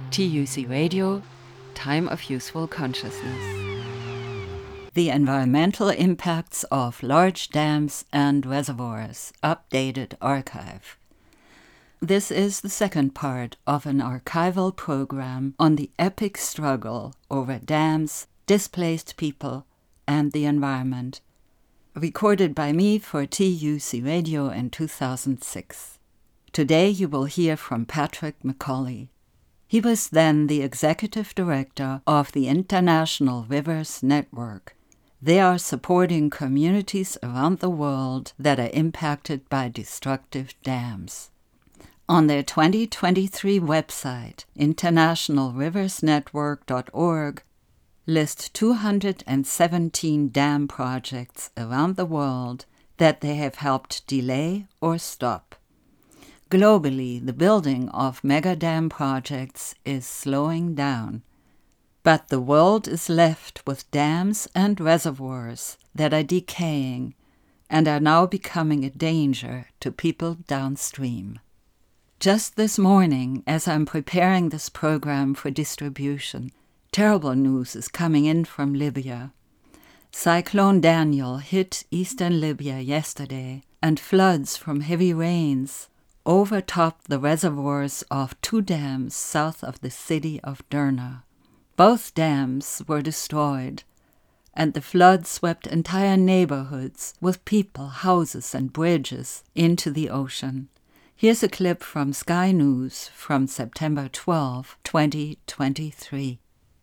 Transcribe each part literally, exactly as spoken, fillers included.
T U C Radio, Time of Useful Consciousness. The Environmental Impacts of Large Dams and Reservoirs, Updated Archive. This is the second part of an archival program on the epic struggle over dams, displaced people, and the environment, recorded by me for T U C Radio in two thousand six. Today you will hear from Patrick McCauley. He was then the executive director of the International Rivers Network. They are supporting communities around the world that are impacted by destructive dams. On their twenty twenty-three website, international rivers network dot org, list two hundred seventeen dam projects around the world that they have helped delay or stop. Globally, the building of mega dam projects is slowing down, but the world is left with dams and reservoirs that are decaying and are now becoming a danger to people downstream. Just this morning, as I'm preparing this program for distribution, terrible news is coming in from Libya. Cyclone Daniel hit eastern Libya yesterday, and floods from heavy rains overtopped the reservoirs of two dams south of the city of Derna. Both dams were destroyed, and the flood swept entire neighborhoods with people, houses, and bridges into the ocean. Here's a clip from Sky News from September twelfth, twenty twenty-three.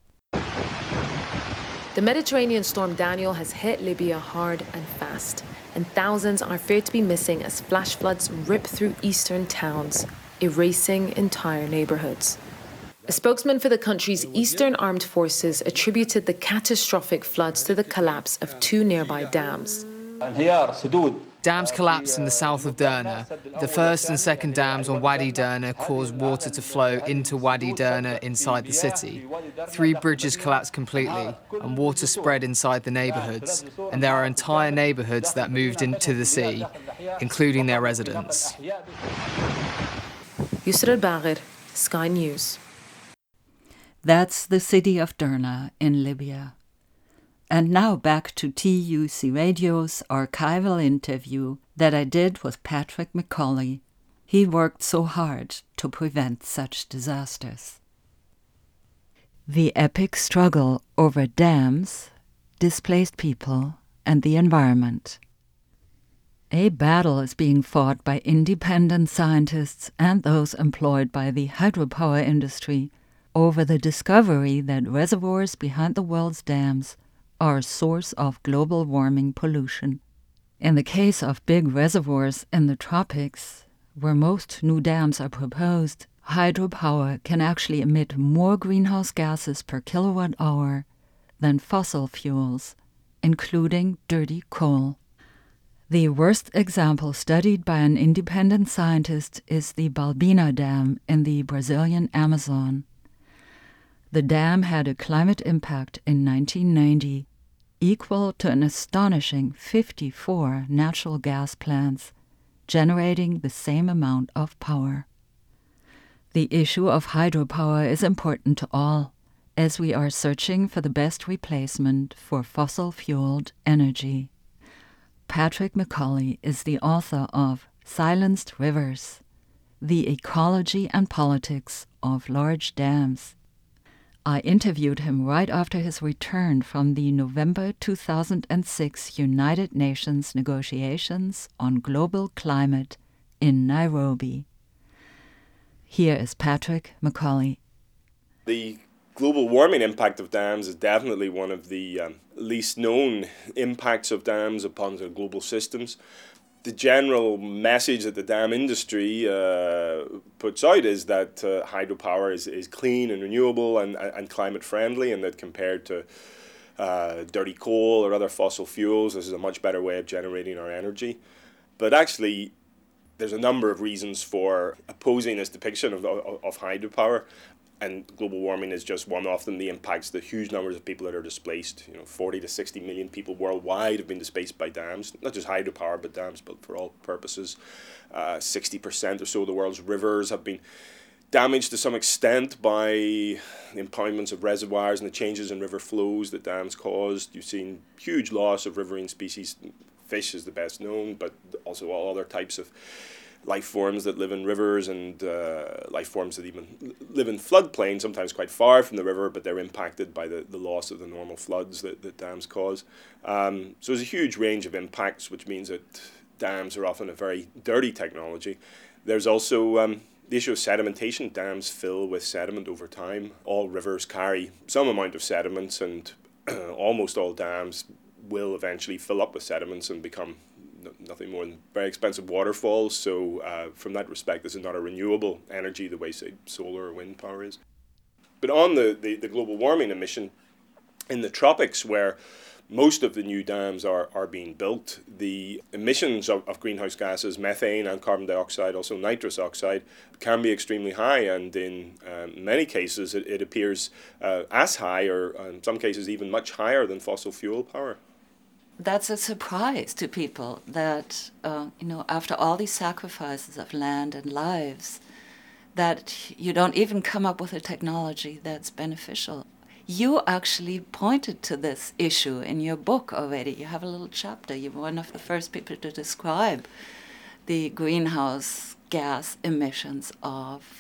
The Mediterranean storm Daniel has hit Libya hard and fast, and thousands are feared to be missing as flash floods rip through eastern towns, erasing entire neighborhoods. A spokesman for the country's Eastern Armed Forces attributed the catastrophic floods to the collapse of two nearby dams. Dams collapsed in the south of Derna. The first and second dams on Wadi Derna caused water to flow into Wadi Derna inside the city. Three bridges collapsed completely, and water spread inside the neighborhoods, and there are entire neighborhoods that moved into the sea, including their residents. Yusra Al-Bagher, Sky News. That's the city of Derna in Libya. And now back to T U C Radio's archival interview that I did with Patrick McCauley. He worked so hard to prevent such disasters. The epic struggle over dams, displaced people, and the environment. A battle is being fought by independent scientists and those employed by the hydropower industry over the discovery that reservoirs behind the world's dams are a source of global warming pollution. In the case of big reservoirs in the tropics, where most new dams are proposed, hydropower can actually emit more greenhouse gases per kilowatt hour than fossil fuels, including dirty coal. The worst example studied by an independent scientist is the Balbina Dam in the Brazilian Amazon. The dam had a climate impact in nineteen ninety equal to an astonishing fifty-four natural gas plants, generating the same amount of power. The issue of hydropower is important to all, as we are searching for the best replacement for fossil-fueled energy. Patrick McCauley is the author of Silenced Rivers, The Ecology and Politics of Large Dams. I interviewed him right after his return from the November two thousand six United Nations negotiations on global climate in Nairobi. Here is Patrick McCauley. The global warming impact of dams is definitely one of the um, least known impacts of dams upon the global systems. The general message that the dam industry uh, puts out is that uh, hydropower is, is clean and renewable and, and climate friendly, and that compared to uh, dirty coal or other fossil fuels, this is a much better way of generating our energy. But actually, there's a number of reasons for opposing this depiction of, of, of hydropower. And global warming is just one of them. The impacts the huge numbers of people that are displaced. You know, forty to sixty million people worldwide have been displaced by dams, not just hydropower, but dams, but for all purposes. Uh, sixty percent or so of the world's rivers have been damaged to some extent by the impoundments of reservoirs and the changes in river flows that dams caused. You've seen huge loss of riverine species. Fish is the best known, but also all other types of life forms that live in rivers, and uh, life forms that even live in floodplains, sometimes quite far from the river, but they're impacted by the, the loss of the normal floods that, that dams cause. Um, so there's a huge range of impacts, which means that dams are often a very dirty technology. There's also um, the issue of sedimentation. Dams fill with sediment over time. All rivers carry some amount of sediments, and almost all dams will eventually fill up with sediments and become nothing more than very expensive waterfalls. So uh, from that respect, this is not a renewable energy the way, say, solar or wind power is. But on the, the, the global warming emission, in the tropics where most of the new dams are, are being built, the emissions of, of greenhouse gases, methane and carbon dioxide, also nitrous oxide, can be extremely high, and in um, many cases it, it appears uh, as high, or in some cases even much higher than fossil fuel power. That's a surprise to people that, uh, you know, after all these sacrifices of land and lives, that you don't even come up with a technology that's beneficial. You actually pointed to this issue in your book already. You have a little chapter. You were one of the first people to describe the greenhouse gas emissions of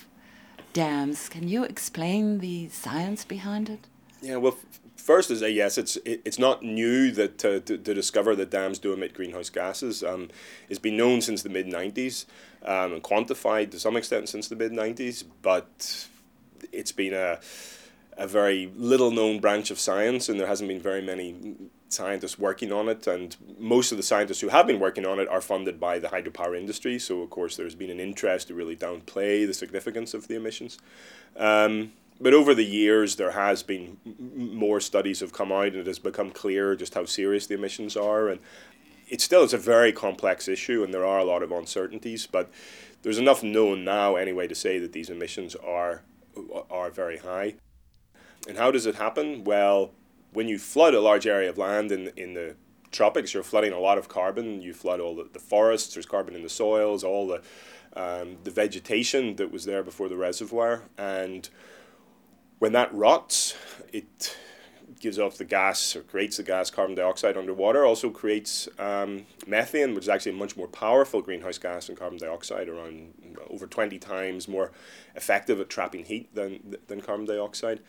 dams. Can you explain the science behind it? Yeah, well, first is that yes, it's it, it's not new that uh, to, to discover that dams do emit greenhouse gases. Um, it's been known since the mid nineties um, and quantified to some extent since the mid nineties, but it's been a a very little known branch of science, and there hasn't been very many scientists working on it, and most of the scientists who have been working on it are funded by the hydropower industry, so of course there's been an interest to really downplay the significance of the emissions. Um, But over the years, there has been more studies have come out, and it has become clear just how serious the emissions are. And it still is a very complex issue, and there are a lot of uncertainties. But there's enough known now, anyway, to say that these emissions are are very high. And how does it happen? Well, when you flood a large area of land in in the tropics, you're flooding a lot of carbon. You flood all the, the forests. There's carbon in the soils, all the um, the vegetation that was there before the reservoir, and when that rots, it gives off the gas, or creates the gas carbon dioxide underwater, also creates um, methane, which is actually a much more powerful greenhouse gas than carbon dioxide, around over twenty times more effective at trapping heat than, than carbon dioxide.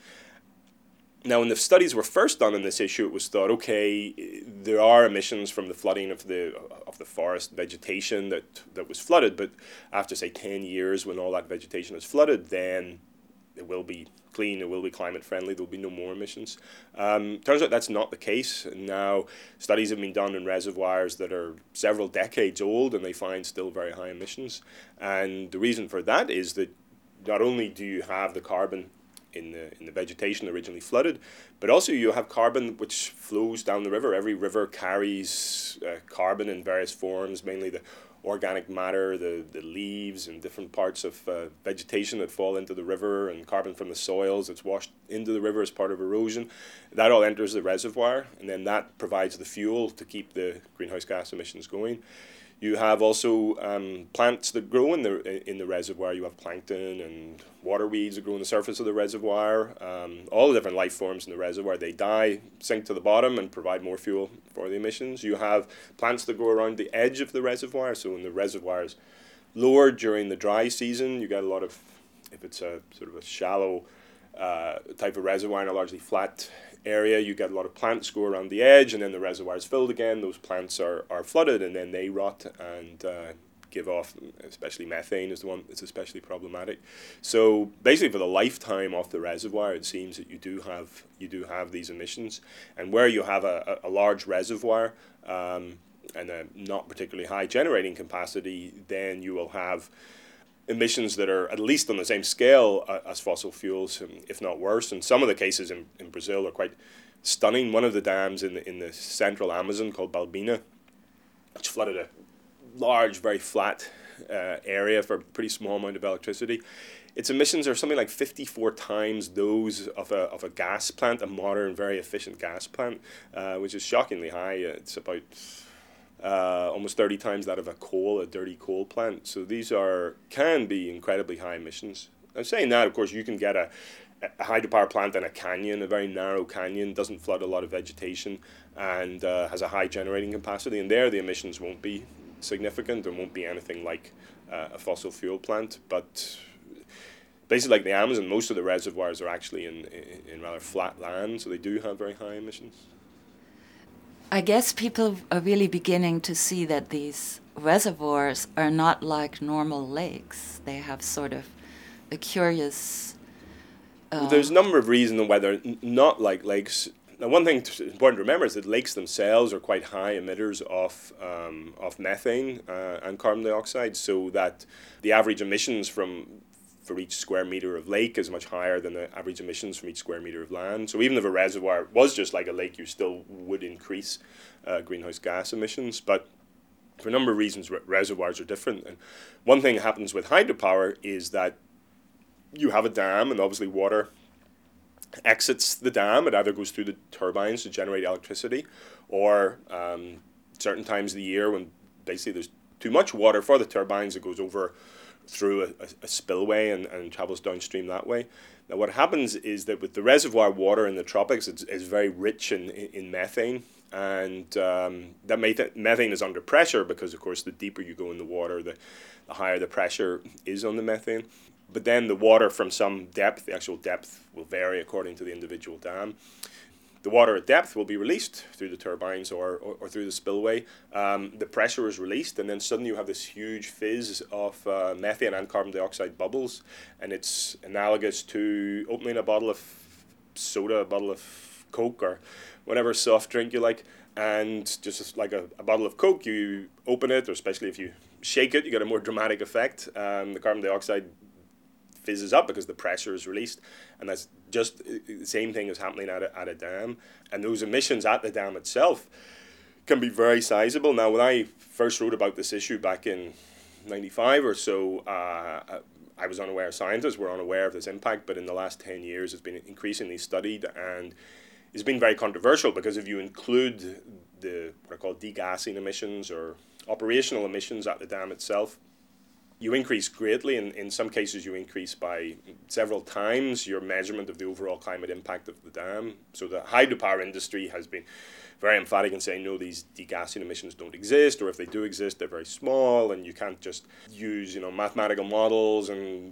Now, when the studies were first done on this issue, it was thought, okay, there are emissions from the flooding of the of the forest vegetation that, that was flooded, but after, say, ten years, when all that vegetation is flooded, then it will be clean, it will be climate friendly, there will be no more emissions. Um, turns out that's not the case. Now, studies have been done in reservoirs that are several decades old, and they find still very high emissions. And the reason for that is that not only do you have the carbon in the in the vegetation originally flooded, but also you have carbon which flows down the river. Every river carries uh, carbon in various forms, mainly the organic matter, the, the leaves and different parts of uh, vegetation that fall into the river, and carbon from the soils that's washed into the river as part of erosion. That all enters the reservoir, and then that provides the fuel to keep the greenhouse gas emissions going. You have also um, plants that grow in the in the reservoir. You have plankton and water weeds that grow on the surface of the reservoir. Um, all the different life forms in the reservoir, they die, sink to the bottom, and provide more fuel for the emissions. You have plants that grow around the edge of the reservoir. So when the reservoir is lower during the dry season, you get a lot of, if it's a sort of a shallow uh, type of reservoir in a largely flat area, you get a lot of plants grow around the edge, and then the reservoir is filled again. Those plants are, are flooded, and then they rot and uh, give off, especially methane is the one that's especially problematic. So basically, for the lifetime of the reservoir, it seems that you do have you do have these emissions. And where you have a, a, a large reservoir um, and a not particularly high generating capacity, then you will have emissions that are at least on the same scale uh, as fossil fuels, if not worse. And some of the cases in, in Brazil are quite stunning. One of the dams in the, in the central Amazon, called Balbina, which flooded a large, very flat uh, area for a pretty small amount of electricity. Its emissions are something like fifty-four times those of a of a gas plant, a modern, very efficient gas plant, uh, which is shockingly high. It's about Uh, almost thirty times that of a coal, a dirty coal plant. So these are can be incredibly high emissions. I'm saying that, of course, you can get a, a hydropower plant in a canyon, a very narrow canyon, doesn't flood a lot of vegetation, and uh, has a high generating capacity, and there the emissions won't be significant and won't be anything like uh, a fossil fuel plant. But places like the Amazon, most of the reservoirs are actually in, in, in rather flat land, so they do have very high emissions. I guess people are really beginning to see that these reservoirs are not like normal lakes. They have sort of a curious... Uh, well, there's a number of reasons why they're n- not like lakes. Now, one thing to, important to remember is that lakes themselves are quite high emitters of um, of methane uh, and carbon dioxide, so that the average emissions from for each square meter of lake is much higher than the average emissions from each square meter of land. So even if a reservoir was just like a lake, you still would increase uh, greenhouse gas emissions. But for a number of reasons, re- reservoirs are different. And one thing that happens with hydropower is that you have a dam, and obviously water exits the dam. It either goes through the turbines to generate electricity, or um, certain times of the year when basically there's too much water for the turbines, it goes over through a, a, a spillway and, and travels downstream that way. Now what happens is that with the reservoir water in the tropics, it's, it's very rich in, in, in methane, and um, that methane, methane is under pressure because, of course, the deeper you go in the water, the, the higher the pressure is on the methane. But then the water from some depth, the actual depth will vary according to the individual dam. The water at depth will be released through the turbines or, or, or through the spillway. Um, the pressure is released, and then suddenly you have this huge fizz of uh, methane and carbon dioxide bubbles, and it's analogous to opening a bottle of soda, a bottle of Coke, or whatever soft drink you like, and just like a, a bottle of Coke, you open it, or especially if you shake it, you get a more dramatic effect. Um, the carbon dioxide fizzes up because the pressure is released, and that's just the same thing is happening at a, at a dam, and those emissions at the dam itself can be very sizable. Now, when I first wrote about this issue back in ninety-five or so, uh, I was unaware, scientists were unaware of this impact, but in the last ten years it's been increasingly studied, and it's been very controversial because if you include the what are called degassing emissions or operational emissions at the dam itself, you increase greatly. In, in some cases, you increase by several times your measurement of the overall climate impact of the dam. So the hydropower industry has been very emphatic in saying, no, these degassing emissions don't exist, or if they do exist, they're very small, and you can't just use, you know, mathematical models and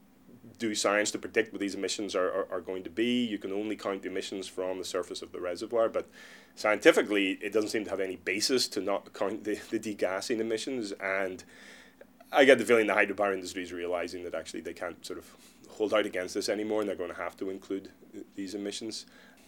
do science to predict what these emissions are, are, are going to be. You can only count the emissions from the surface of the reservoir, but scientifically, it doesn't seem to have any basis to not count the, the degassing emissions. And I get the feeling the hydropower industry is realizing that actually they can't sort of hold out against this anymore, and they're going to have to include these emissions.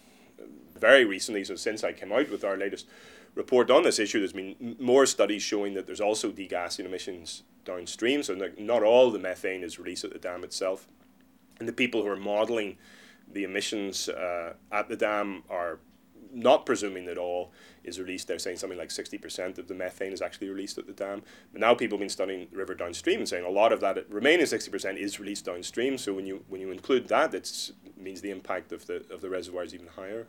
Very recently, so since I came out with our latest report on this issue, there's been more studies showing that there's also degassing emissions downstream, so not all the methane is released at the dam itself. And the people who are modelling the emissions uh, at the dam are not presuming that all is released. They're saying something like sixty percent of the methane is actually released at the dam. But now people have been studying the river downstream and saying a lot of that remaining sixty percent is released downstream. So when you when you include that, it means the impact of the of the reservoir is even higher.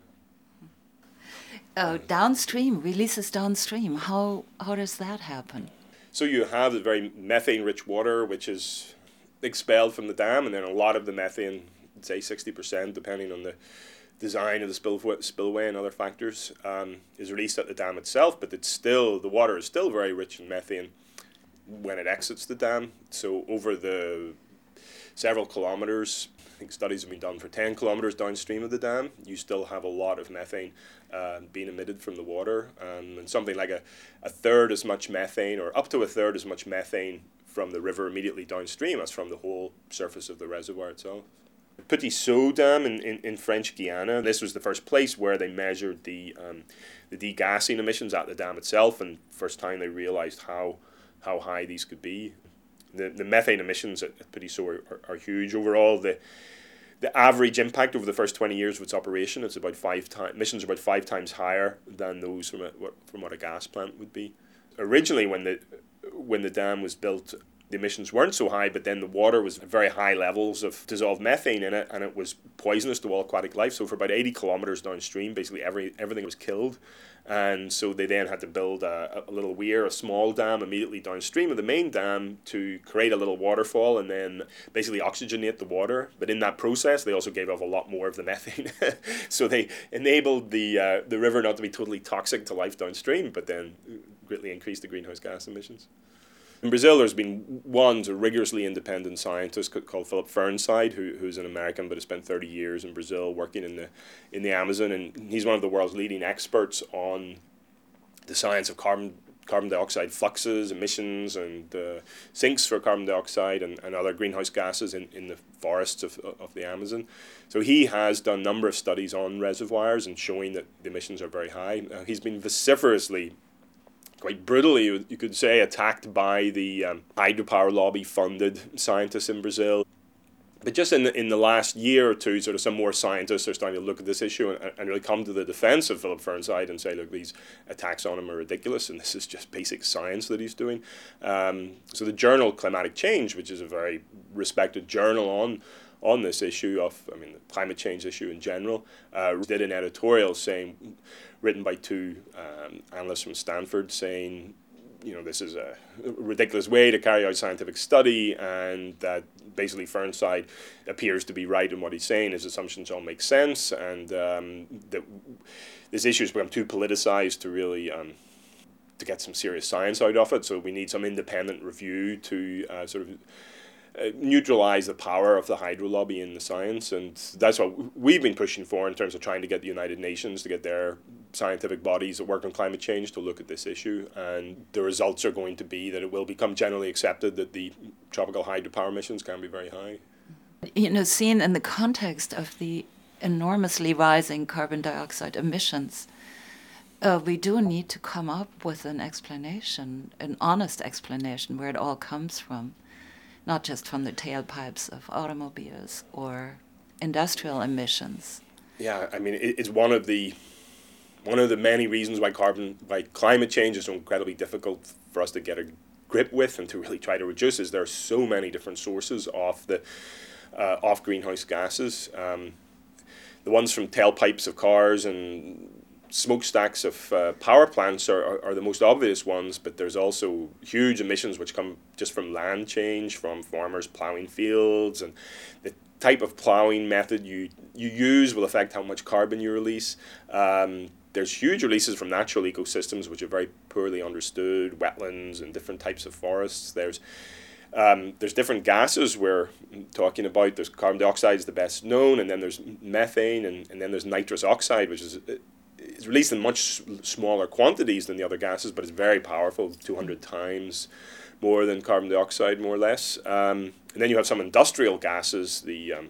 Uh, downstream, releases downstream. How how does that happen? So you have the very methane-rich water, which is expelled from the dam, and then a lot of the methane, say sixty percent, depending on the design of the spill, spillway and other factors, um, is released at the dam itself, but it's still, the water is still very rich in methane when it exits the dam. So over the several kilometres, I think studies have been done for ten kilometres downstream of the dam, you still have a lot of methane uh, being emitted from the water, um, and something like a, a third as much methane, or up to a third as much methane from the river immediately downstream as from the whole surface of the reservoir itself. Petit Saut Dam in, in, in French Guiana, this was the first place where they measured the um, the degassing emissions at the dam itself, and first time they realised how how high these could be. The the methane emissions at, at Petit Saut are, are, are huge. Overall, the the average impact over the first twenty years of its operation, it's about five times emissions are about five times higher than those from a, from what a gas plant would be. Originally, when the when the dam was built, the emissions weren't so high, but then the water was very high levels of dissolved methane in it, and it was poisonous to all aquatic life. So for about eighty kilometers downstream, basically every everything was killed. And so they then had to build a, a little weir, a small dam immediately downstream of the main dam to create a little waterfall and then basically oxygenate the water. But in that process, they also gave off a lot more of the methane. So they enabled the uh, the river not to be totally toxic to life downstream, but then greatly increased the greenhouse gas emissions. In Brazil, there's been one rigorously independent scientist called Philip Fernside, who, who's an American but has spent thirty years in Brazil working in the in the Amazon, and he's one of the world's leading experts on the science of carbon carbon dioxide fluxes, emissions, and uh, sinks for carbon dioxide and, and other greenhouse gases in, in the forests of, of the Amazon. So he has done a number of studies on reservoirs and showing that the emissions are very high. Uh, he's been vociferously, quite brutally, you could say, attacked by the um, hydropower lobby-funded scientists in Brazil. But just in the, in the last year or two, sort of some more scientists are starting to look at this issue and, and really come to the defense of Philip Fernside and say, look, these attacks on him are ridiculous, and this is just basic science that he's doing. Um, so the journal Climatic Change, which is a very respected journal on on this issue of, I mean, the climate change issue in general, uh, did an editorial saying, written by two um, analysts from Stanford, saying, you know, this is a ridiculous way to carry out scientific study, and that basically Fernside appears to be right in what he's saying. His assumptions all make sense, and um, that this issue has become too politicized to really um, to get some serious science out of it. So we need some independent review to uh, sort of uh, neutralize the power of the hydro lobby in the science, and that's what we've been pushing for in terms of trying to get the United Nations to get their scientific bodies that work on climate change to look at this issue. And the results are going to be that it will become generally accepted that the tropical hydropower emissions can be very high. You know, seen in the context of the enormously rising carbon dioxide emissions, uh, we do need to come up with an explanation, an honest explanation where it all comes from, not just from the tailpipes of automobiles or industrial emissions. Yeah, I mean, it, it's one of the one of the many reasons why carbon, why climate change is so incredibly difficult for us to get a grip with and to really try to reduce. Is there are so many different sources of the uh, of greenhouse gases. Um, the ones from tailpipes of cars and smokestacks of uh, power plants are, are, are the most obvious ones, but there's also huge emissions which come just from land change, from farmers ploughing fields, and the type of ploughing method you, you use will affect how much carbon you release. Um, there's huge releases from natural ecosystems which are very poorly understood, wetlands and different types of forests. There's Um, there's different gases we're talking about. There's carbon dioxide is the best known, and then there's methane, and, and then there's nitrous oxide, which is it's released in much smaller quantities than the other gases, but it's very powerful, two hundred times more than carbon dioxide, more or less. Um, and then you have some industrial gases, the um,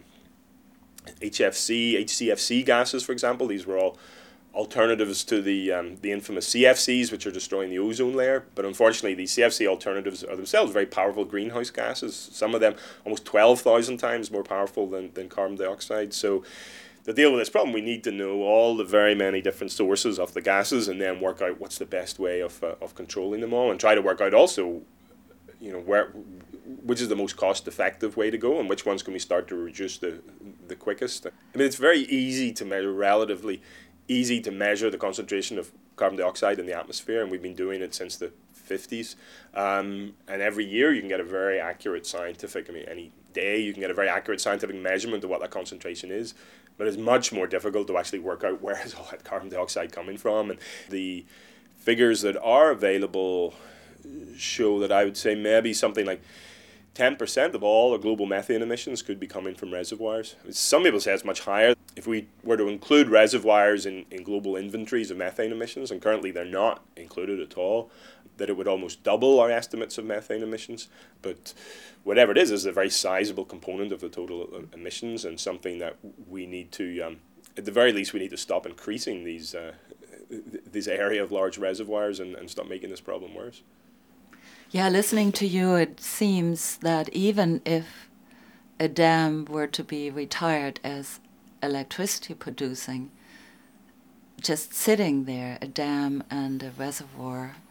H F C, H C F C gases, for example. These were all alternatives to the um, the infamous C F Cs, which are destroying the ozone layer. But unfortunately, these C F C alternatives are themselves very powerful greenhouse gases. Some of them almost twelve thousand times more powerful than, than carbon dioxide. So to deal with this problem, we need to know all the very many different sources of the gases and then work out what's the best way of uh, of controlling them all, and try to work out also, you know, where which is the most cost-effective way to go and which ones can we start to reduce the the quickest. I mean, it's very easy to measure, relatively easy to measure the concentration of carbon dioxide in the atmosphere, and we've been doing it since the fifties. Um, and every year you can get a very accurate scientific, I mean, any day you can get a very accurate scientific measurement of what that concentration is. But it's much more difficult to actually work out where is all that carbon dioxide coming from. And the figures that are available show that I would say maybe something like ten percent of all the global methane emissions could be coming from reservoirs. Some people say it's much higher. If we were to include reservoirs in, in global inventories of methane emissions, and currently they're not included at all, that it would almost double our estimates of methane emissions. But whatever it is, is a very sizable component of the total emissions, and something that we need to, um, at the very least, we need to stop increasing these uh, this area of large reservoirs and, and stop making this problem worse. Yeah, listening to you, it seems that even if a dam were to be retired as electricity producing, just sitting there, a dam and a reservoir,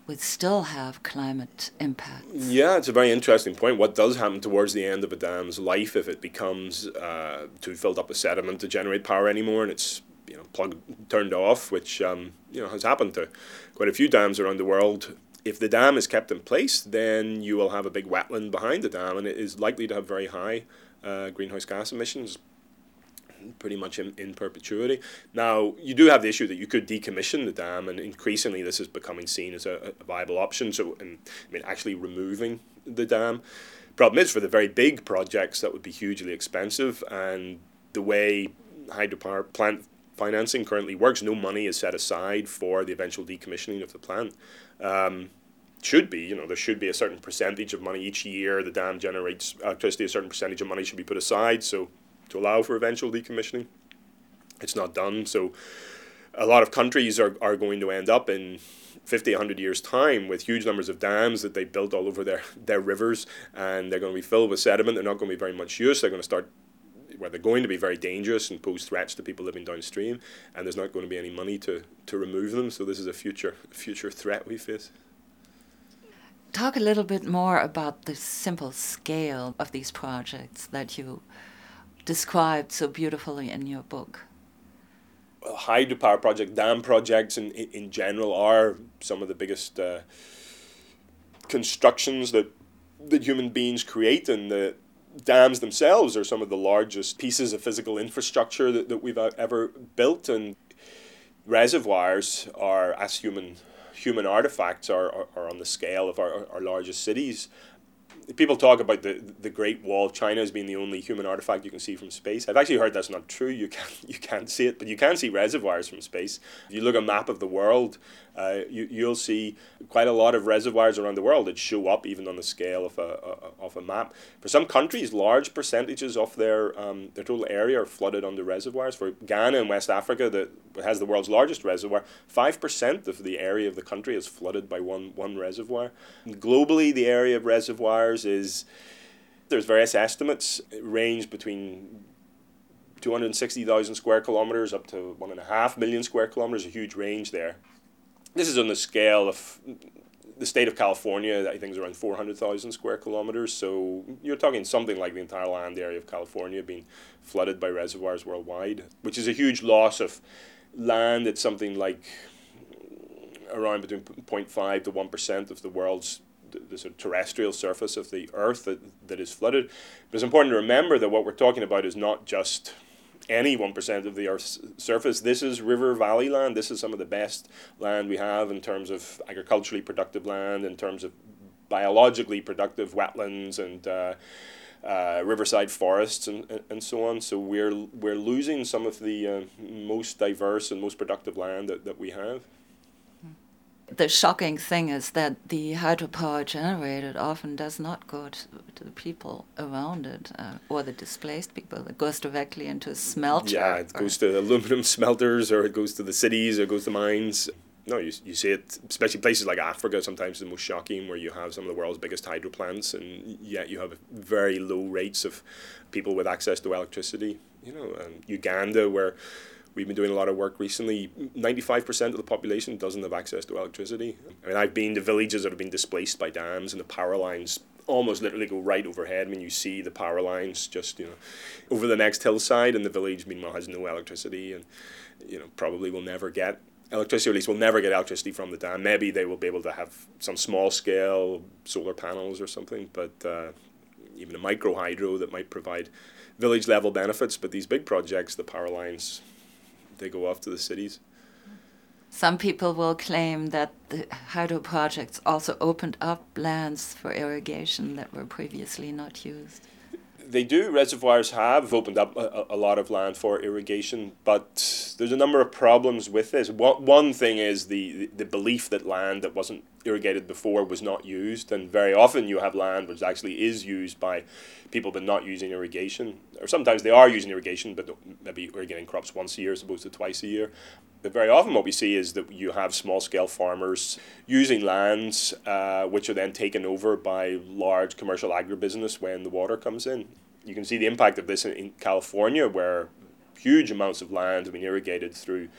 would still have climate impacts. Yeah, it's a very interesting point. What does happen towards the end of a dam's life if it becomes uh, too filled up with sediment to generate power anymore, and it's you know plugged, turned off, which um, you know has happened to quite a few dams around the world. If the dam is kept in place, then you will have a big wetland behind the dam, and it is likely to have very high uh, greenhouse gas emissions, pretty much in, in perpetuity. Now, you do have the issue that you could decommission the dam, and increasingly this is becoming seen as a, a viable option. So, and, I mean, actually removing the dam. Problem is, for the very big projects, that would be hugely expensive, and the way hydropower plant financing currently works, no money is set aside for the eventual decommissioning of the plant. Um, should be, you know, there should be a certain percentage of money each year the dam generates electricity, a certain percentage of money should be put aside, so to allow for eventual decommissioning. It's not done, so a lot of countries are, are going to end up in fifty, one hundred years' time with huge numbers of dams that they built all over their, their rivers, and they're going to be filled with sediment. They're not going to be very much use. They're going to start, well, they're going to be very dangerous and pose threats to people living downstream, and there's not going to be any money to, to remove them, so this is a future, future threat we face. Talk a little bit more about the simple scale of these projects that you described so beautifully in your book. Well, hydropower projects, dam projects in, in general are some of the biggest uh, constructions that, that human beings create, and the dams themselves are some of the largest pieces of physical infrastructure that, that we've ever built, and reservoirs are, as human human artifacts, are, are, are on the scale of our, our largest cities. People talk about the the Great Wall of China as being the only human artifact you can see from space. I've actually heard that's not true. You can't you can't see it, but you can see reservoirs from space. If you look at a map of the world, uh, you you'll see quite a lot of reservoirs around the world that show up even on the scale of a, a of a map. For some countries, large percentages of their um, their total area are flooded under reservoirs. For Ghana in West Africa, that has the world's largest reservoir, five percent of the area of the country is flooded by one one reservoir. Globally, the area of reservoirs is, there's various estimates, it range between two hundred sixty thousand square kilometers up to one and a half million square kilometers, a huge range there. This is on the scale of the state of California. I think is around four hundred thousand square kilometers, so you're talking something like the entire land area of California being flooded by reservoirs worldwide, which is a huge loss of land. It's something like around between zero point five to one percent of the world's the, the sort of terrestrial surface of the Earth that, that is flooded. But it's important to remember that what we're talking about is not just any one percent of the Earth's surface. This is river valley land. This is some of the best land we have in terms of agriculturally productive land, in terms of biologically productive wetlands and uh, uh, riverside forests and, and so on. So we're we're losing some of the uh, most diverse and most productive land that, that we have. The shocking thing is that the hydropower generated often does not go to, to the people around it uh, or the displaced people. It goes directly into a smelter. Yeah, it goes to aluminum smelters, or it goes to the cities, or it goes to mines. No, you you see it, especially places like Africa, sometimes the most shocking, where you have some of the world's biggest hydro plants, and yet you have very low rates of people with access to electricity. You know, um, Uganda, where we've been doing a lot of work recently, ninety-five percent of the population doesn't have access to electricity. I mean, I've been to villages that have been displaced by dams, and the power lines almost literally go right overhead. I mean, you see the power lines just, you know, over the next hillside, and the village, meanwhile, has no electricity, and, you know, probably will never get electricity, or at least will never get electricity from the dam. Maybe they will be able to have some small-scale solar panels or something, but uh, even a micro hydro that might provide village-level benefits. But these big projects, the power lines, they go off to the cities. Some people will claim that the hydro projects also opened up lands for irrigation that were previously not used. They do. Reservoirs have opened up a, a lot of land for irrigation, but there's a number of problems with this. One, one thing is the, the belief that land that wasn't irrigated before was not used, and very often you have land which actually is used by people but not using irrigation, or sometimes they are using irrigation but maybe irrigating crops once a year as opposed to twice a year. But very often what we see is that you have small-scale farmers using lands uh, which are then taken over by large commercial agribusiness when the water comes in. You can see the impact of this in, in California, where huge amounts of land have been irrigated through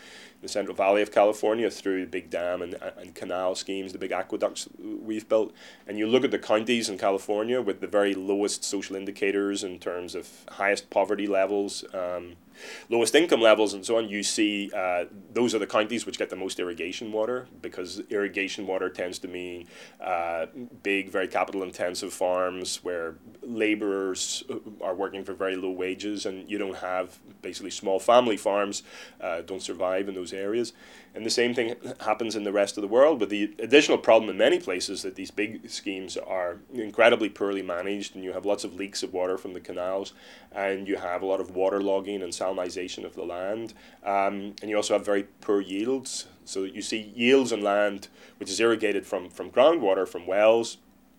the Central Valley of California through the big dam and, and canal schemes, the big aqueducts we've built. And you look at the counties in California with the very lowest social indicators in terms of highest poverty levels, um, lowest income levels and so on, you see uh, those are the counties which get the most irrigation water, because irrigation water tends to mean uh, big, very capital intensive farms where laborers are working for very low wages, and you don't have basically small family farms uh, don't survive in those areas. And the same thing happens in the rest of the world, but the additional problem in many places that these big schemes are incredibly poorly managed, and you have lots of leaks of water from the canals, and you have a lot of waterlogging and salinization of the land, um, and you also have very poor yields. So that you see yields on land which is irrigated from, from groundwater, from wells,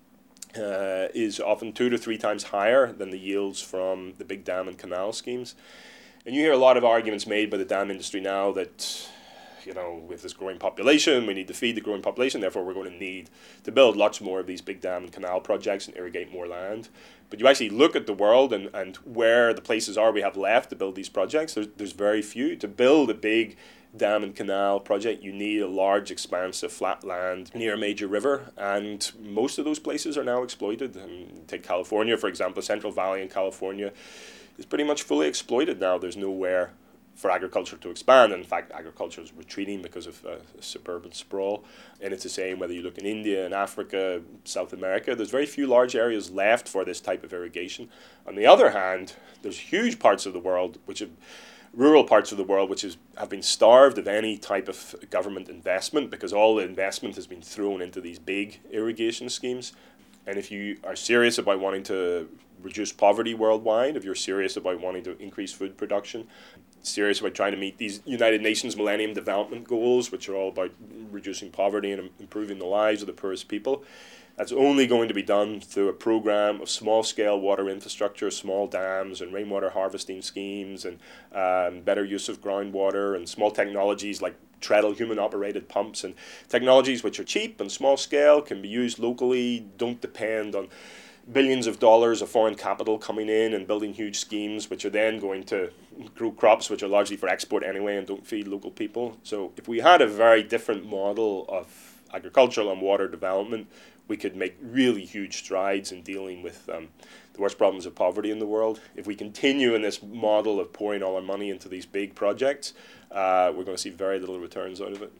uh, is often two to three times higher than the yields from the big dam and canal schemes. And you hear a lot of arguments made by the dam industry now that, you know, with this growing population, we need to feed the growing population, therefore we're going to need to build lots more of these big dam and canal projects and irrigate more land. But you actually look at the world and, and where the places are we have left to build these projects, there's, there's very few. To build a big dam and canal project, you need a large expanse of flat land near a major river, and most of those places are now exploited. And take California, for example, the Central Valley in California is pretty much fully exploited now. There's nowhere for agriculture to expand. In fact, agriculture is retreating because of uh, suburban sprawl. And it's the same whether you look in India and Africa, South America. There's very few large areas left for this type of irrigation. On the other hand, there's huge parts of the world, which have, rural parts of the world, which is, have been starved of any type of government investment, because all the investment has been thrown into these big irrigation schemes. And if you are serious about wanting to reduce poverty worldwide, if you're serious about wanting to increase food production, serious about trying to meet these United Nations Millennium Development Goals, which are all about reducing poverty and improving the lives of the poorest people, that's only going to be done through a program of small-scale water infrastructure, small dams and rainwater harvesting schemes, and um, better use of groundwater, and small technologies like treadle human-operated pumps, and technologies which are cheap and small-scale, can be used locally, don't depend on billions of dollars of foreign capital coming in and building huge schemes which are then going to grow crops which are largely for export anyway and don't feed local people. So if we had a very different model of agricultural and water development, we could make really huge strides in dealing with um, the worst problems of poverty in the world. If we continue in this model of pouring all our money into these big projects, uh, we're going to see very little returns out of it.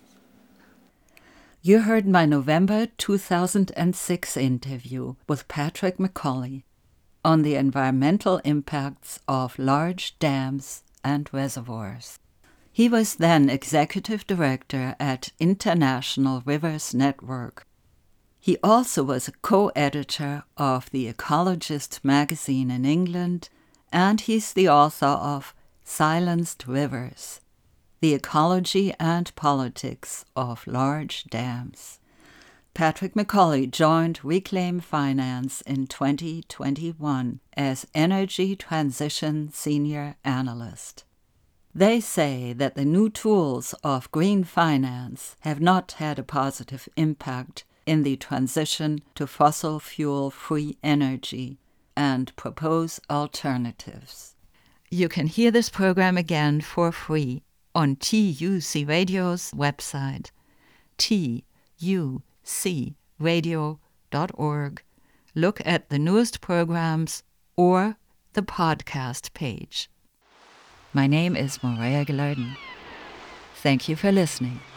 You heard my November two thousand six interview with Patrick McCauley on the environmental impacts of large dams and reservoirs. He was then executive director at International Rivers Network. He also was a co-editor of The Ecologist magazine in England, and he's the author of Silenced Rivers: The Ecology and Politics of Large Dams. Patrick McCauley joined Reclaim Finance in twenty twenty-one as Energy Transition Senior Analyst. They say that the new tools of green finance have not had a positive impact in the transition to fossil fuel-free energy, and propose alternatives. You can hear this program again for free on T U C Radio's website, T U C radio dot org. Look at the newest programs or the podcast page. My name is Morea Gilardin. Thank you for listening.